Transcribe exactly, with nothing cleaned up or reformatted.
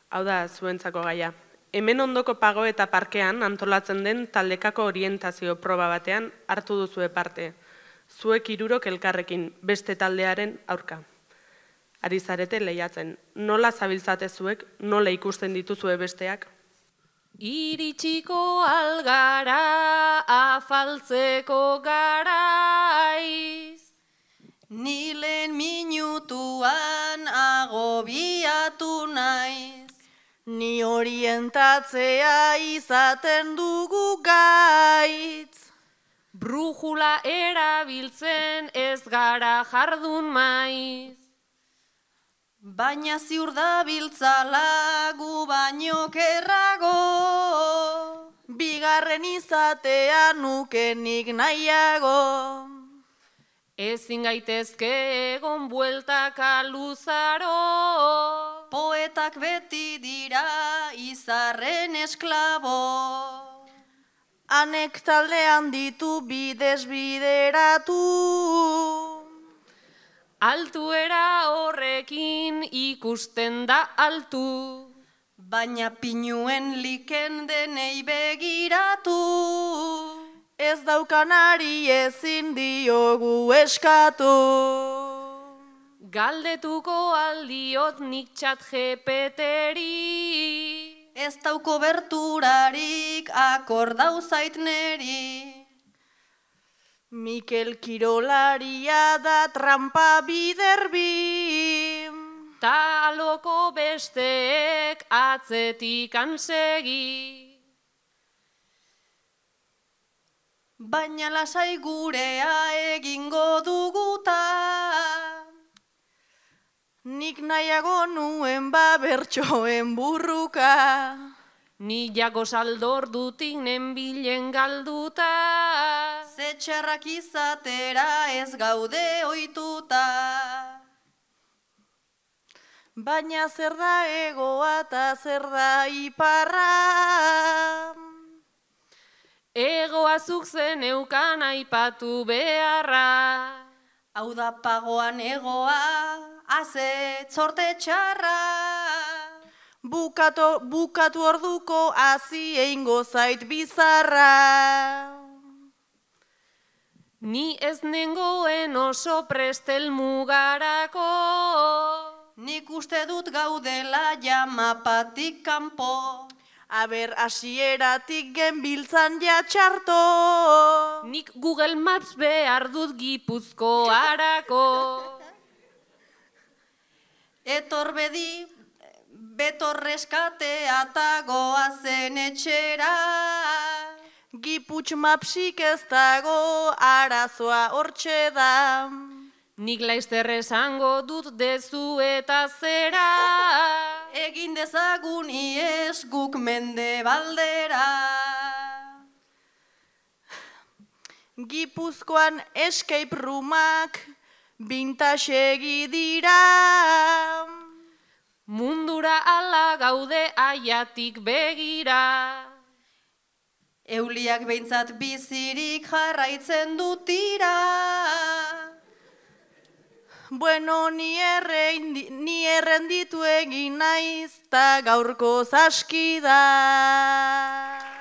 Hau da, zuentzako gaia. Hemen ondoko pago eta parkean antolatzen den taldekako orientazio proba batean hartu duzue parte. Zuek hirurok elkarrekin beste taldearen aurka. Ari zarete lehiatzen. Nola zabiltzate zuek, nola ikusten dituzue besteak? Iritsiko algara afaltzeko garaiz. Ni lehen minutuan agobiatu naiz. Ni orientatzea izaten dugu gaitz. Brujula erabiltzen ez gara jardun maiz. Baina ziur da biltzala gu baino kerrago. Bigarren izatea nukenik nahiago. Ezin gaitezke egon bueltaka luzaro. Poetak beti dira izarren esklabo. Hanek taldean ditu bidez bideratu. Altuera horrekin ikusten da altu. Baina pinuen liken denei begiratu. Ez daukanari ezin diogu eskatu. Galdetuko aldiot nik txat jepeteri. Ez dauko berturarik akordau zait neri. Mikel kirolaria da trampa biderbi. Ta loko besteek atzetik ansegi. Baina lasai gurea egingo duguta. Nik nahiago nuen ba bertsoen burruka. Ni jako saldordutik nenbilen galduta. Ze txarrak izatera ez gaude ohituta. Baina zer da egoa eta zer da iparra. Egoa zuk zen eukan aipatu beharra. Hau da pagoan egoa, aze zorte txarra. Bukato, bukatu orduko hazi eingo zait bizarra. Ni ez nengoen oso prestel mugarako. Nik uste dut gaudela jamapatik kanpo. Aber hasieratik genbiltzan ja txarto. Nik Google Maps behar dut Gipuzkoarako. Etor bedi, betor reskatea eta goazen etxera. Giputx mapsik ez dago arazoa hortxe da. Nik laizter esango dut dezu eta zera. Egin dezagun ies guk mende baldera. Gipuzkoan escape roomak vintage dira. Mundura ala gaude aiatik begira. Euliak behintzat bizirik jarraitzen dut tira. Bueno, ni errenditu egin naiz, ta gaurko zaski da.